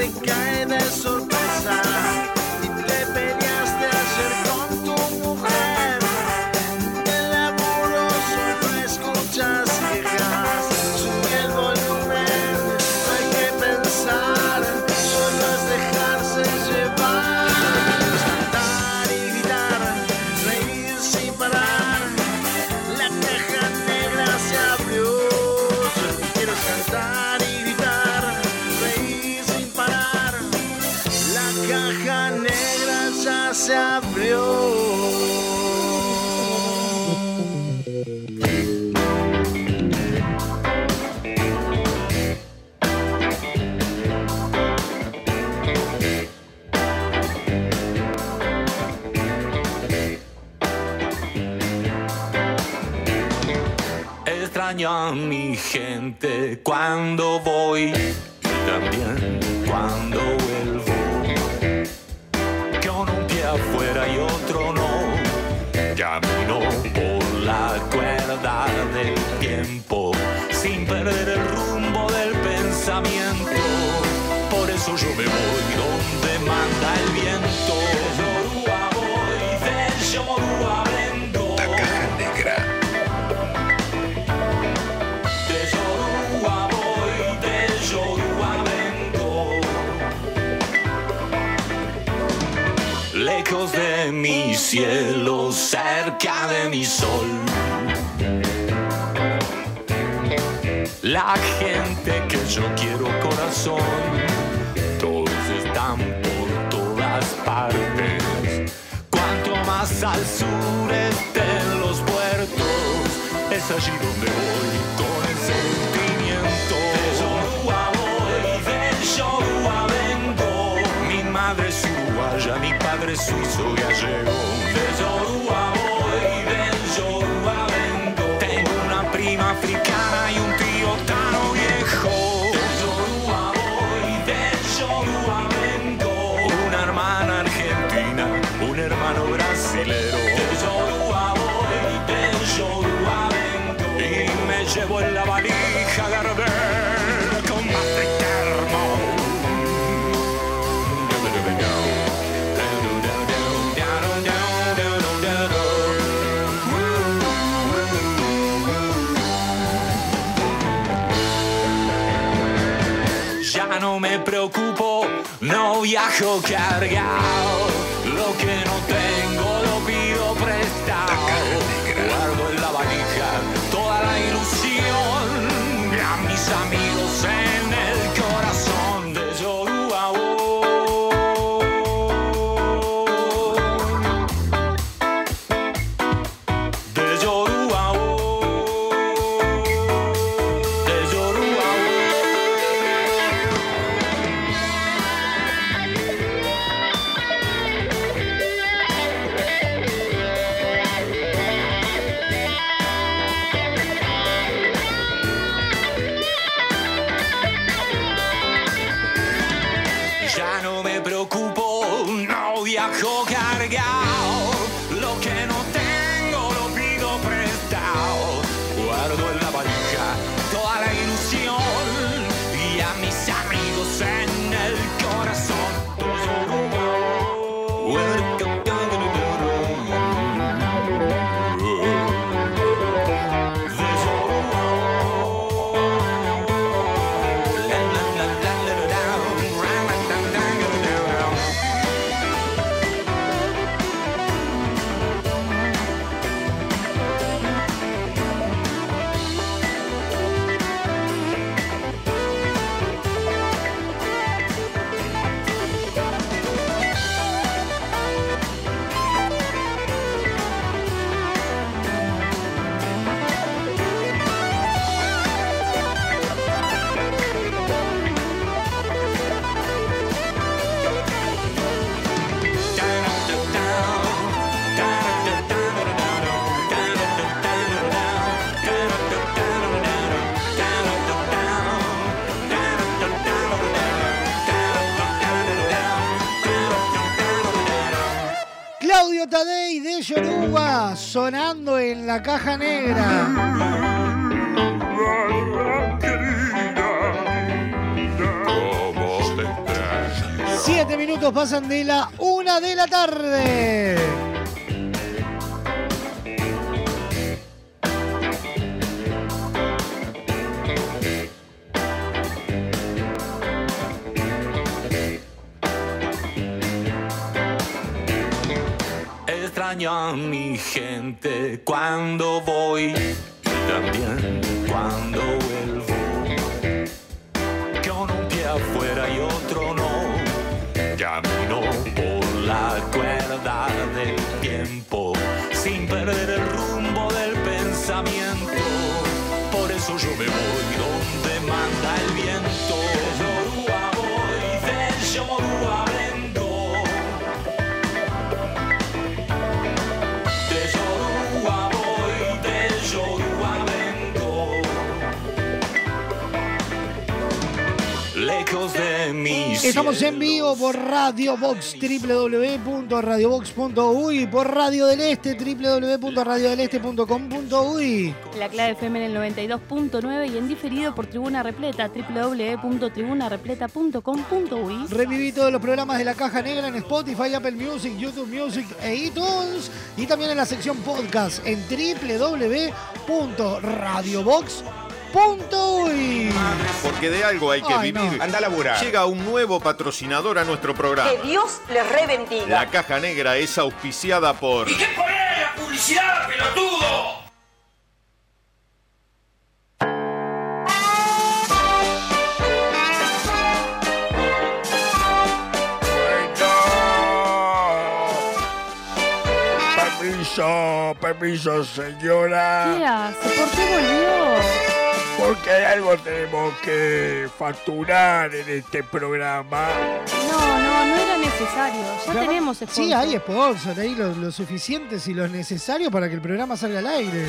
te cae de sorpresa y te peleaste ayer con tu mujer. El laburo solo escuchas quejas, sube el volumen, no hay que pensar, solo es dejarse llevar. Cantar y gritar, reír sin parar, la caja negra se abrió. Yo quiero cantar y gritar, reír sin parar, la caja negra ya se abrió. Extraño a mi gente cuando voy y también cuando vuelvo. Con un pie afuera y otro no, camino por la cuerda del tiempo sin perder el rumbo del pensamiento. Por eso yo me voy donde manda el viento. De Yoruba voy, de Yoruba vengo. La caja negra. De Yoruba voy, de Yoruba vengo. Lejos de mi cielo, cerca de mi sol. La gente que yo quiero, corazón, todos están por todas partes. Cuanto más al sur estén los puertos, es allí donde voy con el sentimiento. De Yoruba voy, de Yoruba vengo. Mi madre es uruguaya, mi padre es suizo gallego. De Yoruba voy, de Yoruba vengo. Tengo una prima africana y un tío tano viejo. De Yoruba voy, de Yoruba vengo. Una hermana argentina, un hermano brasilero. De Yoruba voy, de Yoruba vengo. Y me llevo en la valija Gardel con más de termo. Ya no me preocupo, no viajo cargado. Lo que no tengo lo pido prestado. Guardo en la valija toda la ilusión y a mis amigos en el corazón. De Yoruba de Yoruba de Yoruba. Ya no me preocupo, no viajo cargado. Lo que no tengo lo pido prestado. Guardo en la valija toda la ilusión y a mis amigos en el corazón. Claudio Tadei de Yoruba sonando en la caja negra. ¿Cómo te extraño? minutos pasan de la 1 de la tarde. Extraño a mi gente cuando voy y también cuando vuelvo. Con un pie afuera y otro no, camino por la cuerda del tiempo sin perder el rumbo del pensamiento. Por eso yo me voy donde manda el viento. De Yoruba voy, de Yoruba vengo. De Yoruba voy, de Yoruba vengo. Lejos de mi Estamos cielo. en vivo por Radio Box, www.radiobox.uy, por Radio del Este, www.radiodeleste.com.uy. La clave FM en el 92.9 y en diferido por Tribuna Repleta, www.tribunarepleta.com.uy. Reviví todos los programas de La Caja Negra en Spotify, Apple Music, YouTube Music e iTunes. Y también en la sección podcast en www.radiobox.uy. Porque de algo hay que Ay, vivir. no. Anda a laburar. Llega un nuevo patrocinador a nuestro programa. Que Dios les rebendiga. La Caja Negra es auspiciada por... ¿Y qué poner en la publicidad, pelotudo? Permiso, señora. ¿Qué hace? ¿Por qué volvió? Porque algo tenemos que facturar en este programa. No era necesario. Ya tenemos sponsor. Sí, hay sponsor, ahí lo suficientes y lo necesario para que el programa salga al aire.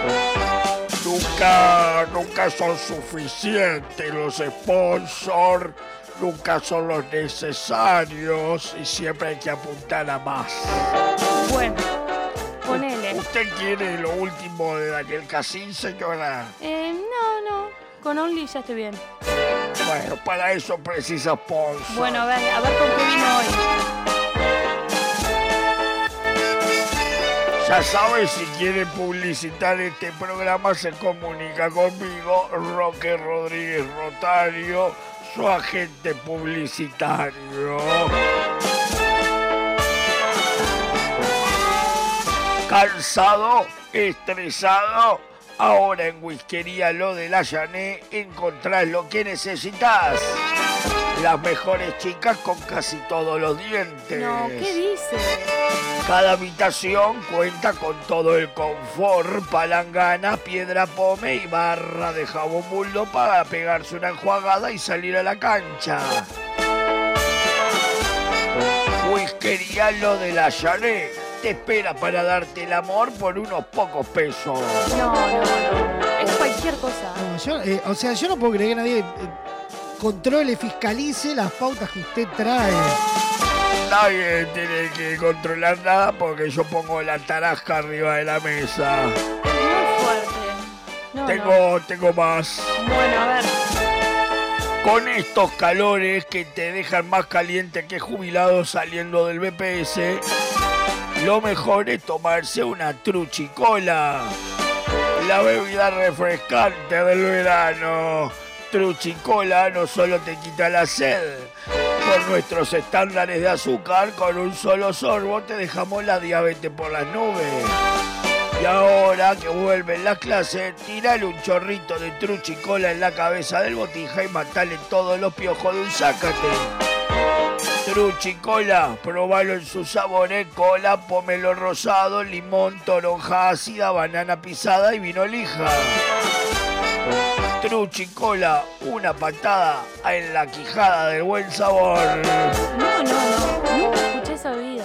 Nunca son suficientes los sponsors, nunca son los necesarios y siempre hay que apuntar a más. Bueno, ponele. ¿Usted quiere lo último de Daniel Cassin, señora? No. Con Only ya estoy bien. Bueno, para eso precisa sponsor. Bueno, a ver con qué vino hoy. Ya sabe, si quiere publicitar este programa, se comunica conmigo, Roque Rodríguez Rotario, su agente publicitario. ¿Cansado? ¿Estresado? Ahora en Whiskería Lo de la Llané encontrás lo que necesitas. Las mejores chicas con casi todos los dientes. No, ¿qué dice? Cada habitación cuenta con todo el confort, palangana, piedra pome y barra de jabón buldo para pegarse una enjuagada y salir a la cancha. Whiskería Lo de la Llané te espera para darte el amor por unos pocos pesos. No. Es cualquier cosa. No, yo no puedo creer que nadie controle, fiscalice las pautas que usted trae. Nadie tiene que controlar nada porque yo pongo la tarasca arriba de la mesa. Muy fuerte. No. Tengo más. Bueno, a ver. Con estos calores que te dejan más caliente que jubilado saliendo del BPS, lo mejor es tomarse una truchicola, la bebida refrescante del verano. Truchicola no solo te quita la sed, por nuestros estándares de azúcar, con un solo sorbo te dejamos la diabetes por las nubes. Y ahora que vuelven las clases, tirale un chorrito de truchicola en la cabeza del botija y matale todos los piojos de un zácate. Truchicola, probalo en sus sabores: cola, pomelo rosado, limón, toronja ácida, banana pisada y vino lija. Truchicola, una patada en la quijada del buen sabor. No. Nunca escuché esa bebida.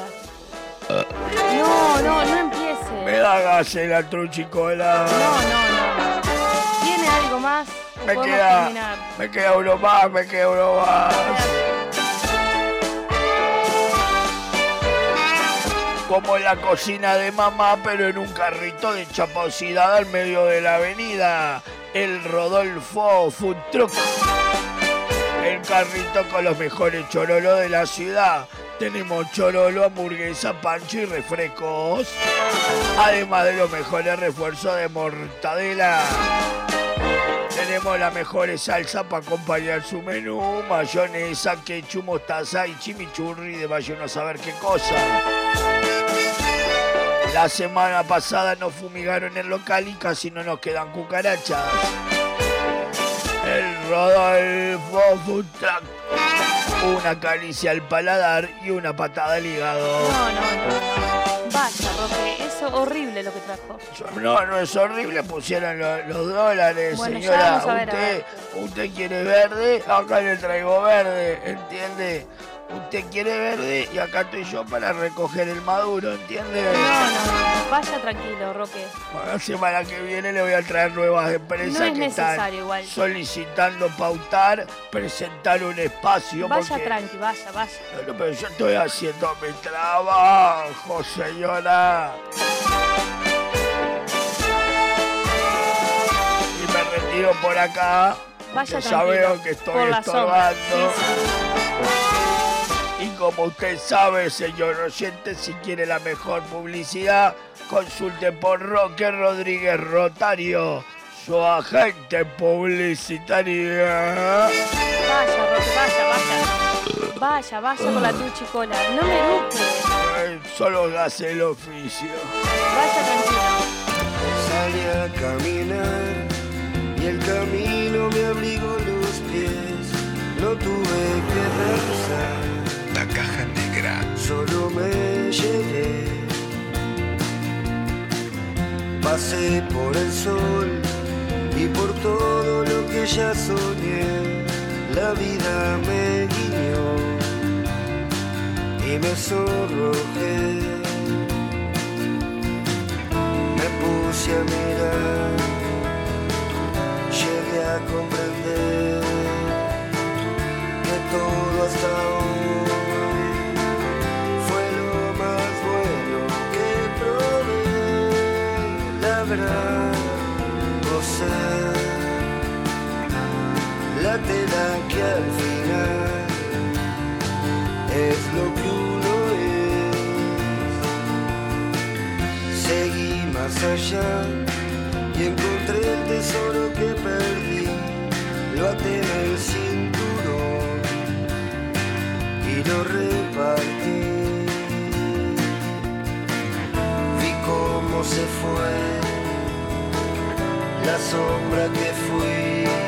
No empiece. Me da gas la truchicola. No. ¿Tiene algo más? Me Podemos queda terminar. uno más. A ver. Como la cocina de mamá, pero en un carrito de chaposidad al medio de la avenida. El Rodolfo Food Truck. El carrito con los mejores chorolos de la ciudad. Tenemos chorolo, hamburguesa, pancho y refrescos. Además de los mejores refuerzos de mortadela. Tenemos las mejores salsas para acompañar su menú. Mayonesa, ketchup, mostaza y chimichurri de vaya uno a saber qué cosa. La semana pasada nos fumigaron el local y casi no nos quedan cucarachas. El Rodolfo Food Truck. Una caricia al paladar y una patada al hígado. No. Vaya, Roque, eso es horrible lo que trajo. No es horrible, pusieron los dólares, bueno, señora. Ya vamos a ver. Usted quiere verde, acá le traigo verde, ¿entiende? Usted quiere verde y acá estoy yo para recoger el maduro, ¿entiende? No, vaya tranquilo, Roque. Bueno, la semana que viene le voy a traer nuevas empresas No es que necesario están igual. solicitando pautar, presentar un espacio. Vaya porque... tranqui, vaya. No, pero yo estoy haciendo mi trabajo, señora. Y me retiro por acá. Vaya Ya tranquilo. veo que estoy Por la sombra. estorbando. Y como usted sabe, señor oyente, si quiere la mejor publicidad, consulte por Roque Rodríguez Rotario, su agente publicitaria. Vaya, Roque, vaya con la truchicola. No me eructe. Solo hace el oficio. Vaya tranquilo. Salí a caminar y el camino me abrigó los pies. No tuve que pensar. La caja negra. Solo me llevé. Pasé por el sol y por todo lo que ya soñé. La vida me guiñó y me sonrojé. Me puse a mirar, llegué a comprender que todo hasta hoy fue lo más bueno que probé. La verdad, gozar la tela que al final es lo que uno es. Seguí más allá y encontré el tesoro que perdí. Lo até en el cinturón y lo repartí. Vi cómo se fue la sombra que fui.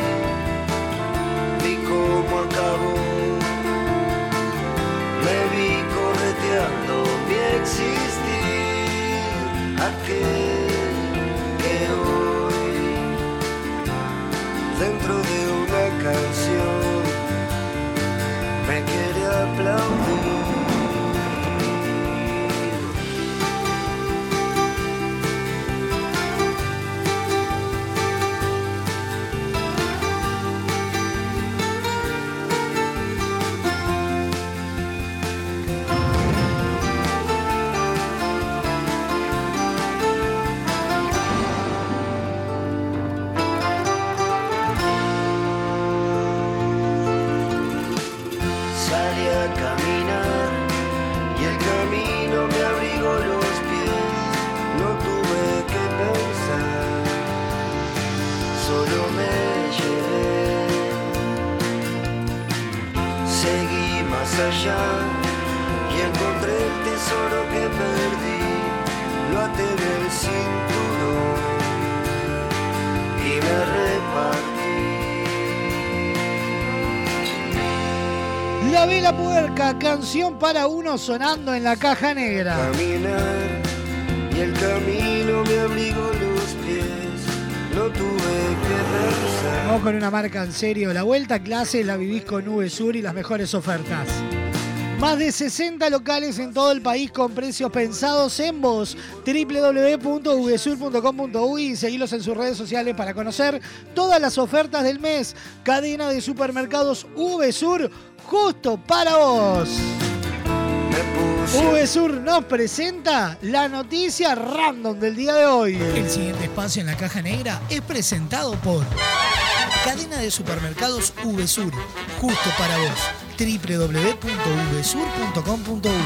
Vi cómo acabó. Me vi correteando mi existir. Aquel que hoy, dentro de una canción, me quiere aplaudir. Salí a caminar y el camino me abrigó los pies. No tuve que pensar, solo me llevé. Seguí más allá y encontré el tesoro que perdí. Lo até en el cinturón y me repartí. La Vela Puerca, canción para uno sonando en la caja negra. Caminar y el camino me abrigó los pies. No tuve que pensar. Vamos con una marca en serio. La vuelta a clase la vivís con VSUR y las mejores ofertas. Más de 60 locales en todo el país con precios pensados en vos. www.vsur.com.uy y seguilos en sus redes sociales para conocer todas las ofertas del mes. Cadena de supermercados VSUR, justo para vos. VSUR nos presenta la noticia random del día de hoy. El siguiente espacio en la caja negra es presentado por Cadena de Supermercados VSUR, justo para vos. www.vsur.com.uy.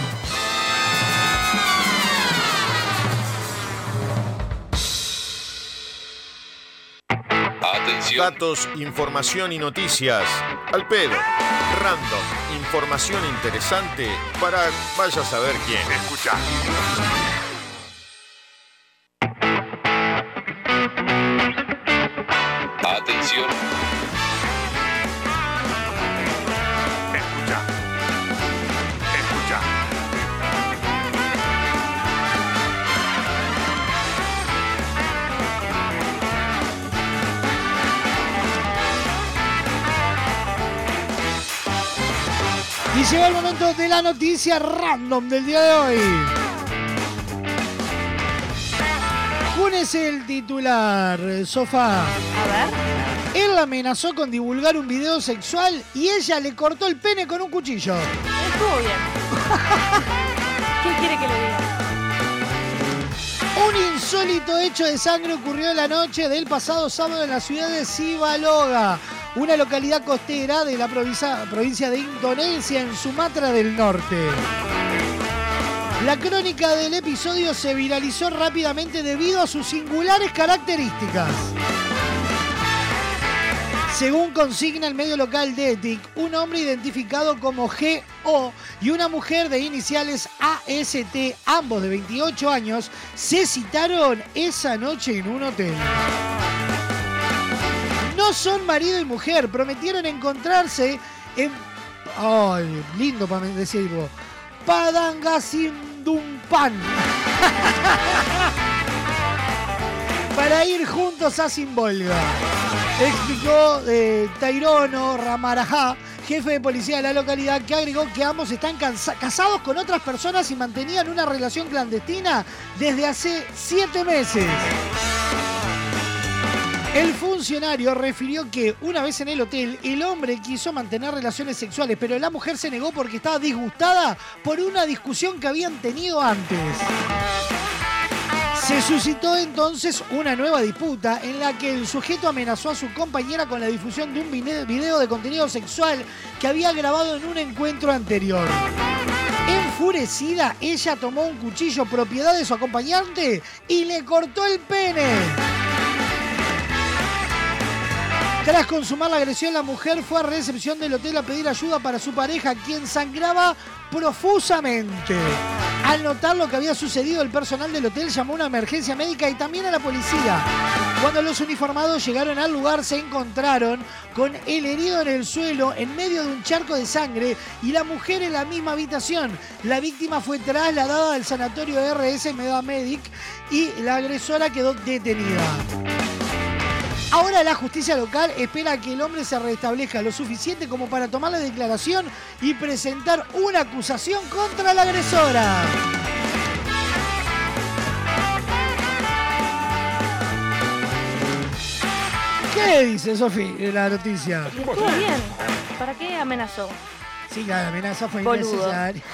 Atención. Datos, información y noticias. Al pedo. Random. Información interesante para vaya a saber quién. Escucha. Atención. Escucha. Escucha. Y llegó el momento de la noticia random del día de hoy. Funes el titular, Sofá. A ver. Él la amenazó con divulgar un video sexual y ella le cortó el pene con un cuchillo. Estuvo bien. ¿Qué quiere que le diga? Un insólito hecho de sangre ocurrió la noche del pasado sábado en la ciudad de Sivaloga, una localidad costera de la provincia de Indonesia, en Sumatra del Norte. La crónica del episodio se viralizó rápidamente debido a sus singulares características. Según consigna el medio local Detic, un hombre identificado como G.O. y una mujer de iniciales A.S.T., ambos de 28 años, se citaron esa noche en un hotel. No son marido y mujer, prometieron encontrarse en... ¡Ay, lindo para decirlo! Padangasindumpan. Para ir juntos a Simbolga. Explicó Tairono Ramarajá, jefe de policía de la localidad, que agregó que ambos están casados con otras personas y mantenían una relación clandestina desde hace 7 meses. El funcionario refirió que una vez en el hotel, el hombre quiso mantener relaciones sexuales, pero la mujer se negó porque estaba disgustada por una discusión que habían tenido antes. Se suscitó entonces una nueva disputa en la que el sujeto amenazó a su compañera con la difusión de un video de contenido sexual que había grabado en un encuentro anterior. Enfurecida, ella tomó un cuchillo propiedad de su acompañante y le cortó el pene. Tras consumar la agresión, la mujer fue a recepción del hotel a pedir ayuda para su pareja, quien sangraba profusamente. Al notar lo que había sucedido, el personal del hotel llamó a una emergencia médica y también a la policía. Cuando los uniformados llegaron al lugar, se encontraron con el herido en el suelo, en medio de un charco de sangre, y la mujer en la misma habitación. La víctima fue trasladada al sanatorio RS Medamedic y la agresora quedó detenida. Ahora la justicia local espera que el hombre se restablezca lo suficiente como para tomar la declaración y presentar una acusación contra la agresora. ¿Qué dice, Sofi, la noticia? Estuvo bien. ¿Para qué amenazó? Sí, la amenaza fue Boludo. innecesaria.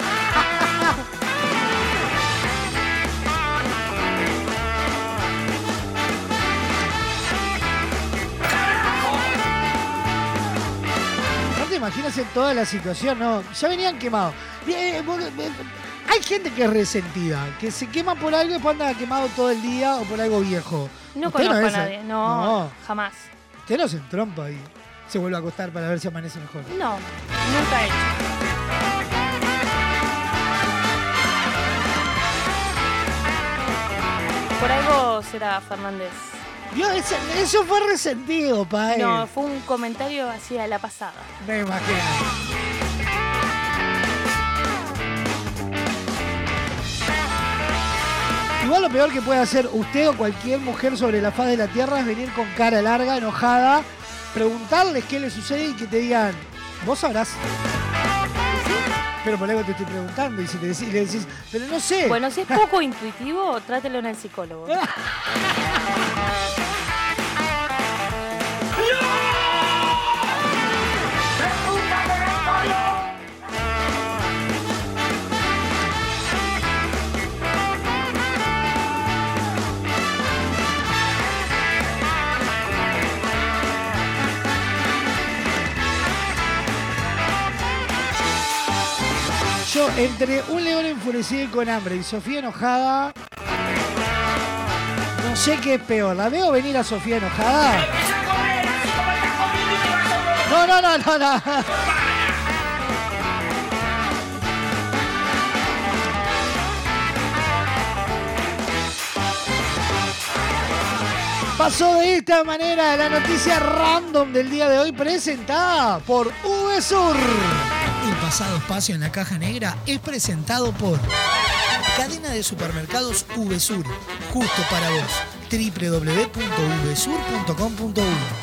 Imagínense toda la situación, ¿no? Ya venían quemados. Hay gente que es resentida, que se quema por algo y después anda quemado todo el día o por algo viejo. No Usted conozco es a nadie. No, jamás. Usted no se entrompa y se vuelve a acostar para ver si amanece mejor. No, nunca he hecho. Por algo será Fernández. Dios, eso fue resentido, padre. No, fue un comentario así a la pasada. Me imagino. Igual lo peor que puede hacer usted o cualquier mujer sobre la faz de la tierra es venir con cara larga, enojada, preguntarles qué le sucede y que te digan, vos sabrás. Pero por algo te estoy preguntando y si le decís, pero no sé. Bueno, si es poco intuitivo, trátelo en el psicólogo. puso entre un león enfurecido y con hambre y Sofía enojada. No sé qué es peor. ¿La veo venir a Sofía enojada? No. Pasó de esta manera la noticia random del día de hoy presentada por VSUR. El pasado espacio en la caja negra es presentado por Cadena de Supermercados VSUR. Justo para vos. www.vsur.com.uy.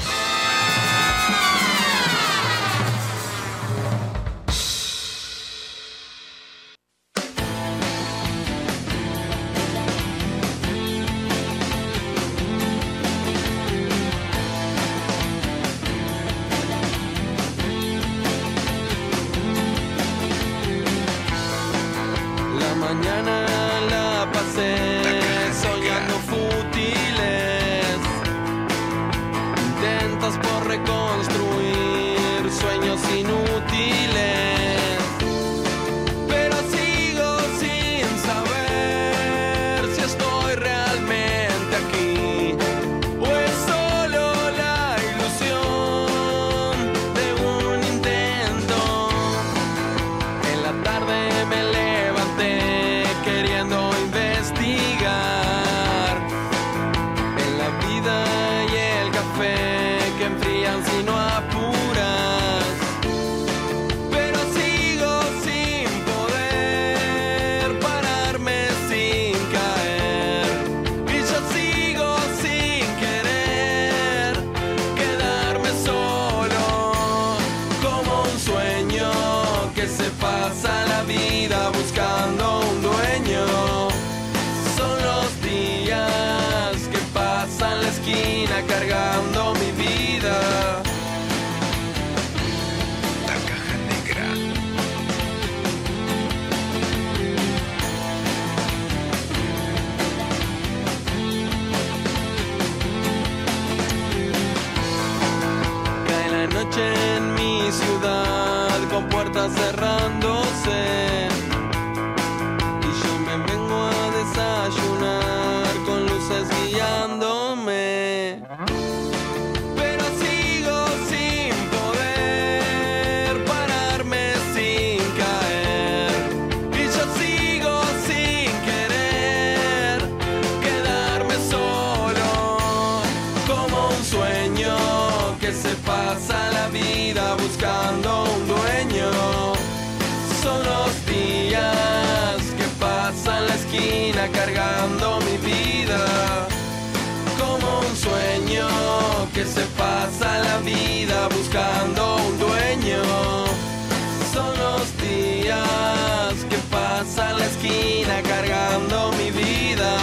Cargando mi vida. La caja negra. Cae la noche en mi ciudad con puertas cerrándose y yo me vengo a desayunar con luces guiándome. Pasa la vida buscando un dueño. Son los días que pasan la esquina cargando mi vida. Como un sueño que se pasa la vida buscando un dueño. Son los días que pasan la esquina cargando mi vida.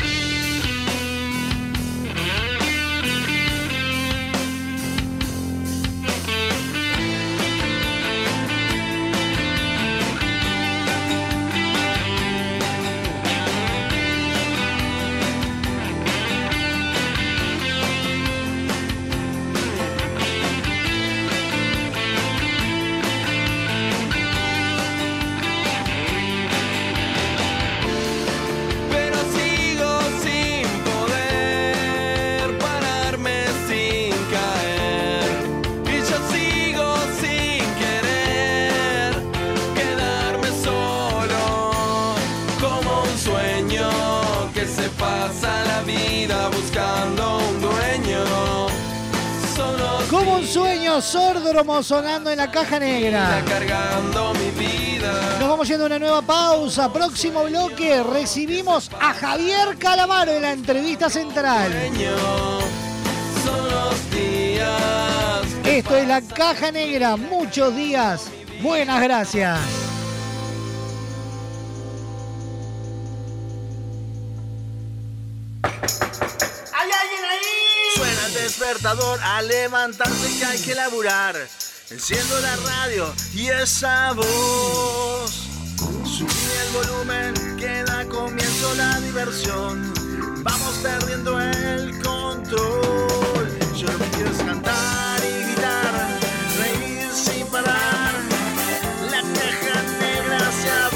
Pasa la vida buscando un dueño. Como un sueño, Sordromo sonando en la caja negra. Cargando mi vida. Nos vamos yendo a una nueva pausa. Próximo bloque recibimos a Javier Calamaro en la entrevista central. Son los días. Esto es la caja negra. Muchos días. Buenas gracias. Despertador a levantarse que hay que laburar. Enciendo la radio y esa voz. Subí el volumen que da comienzo la diversión. Vamos perdiendo el control. Yo lo que quiero es cantar y gritar, reír sin parar. La caja negra se abre.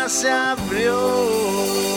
se abrió.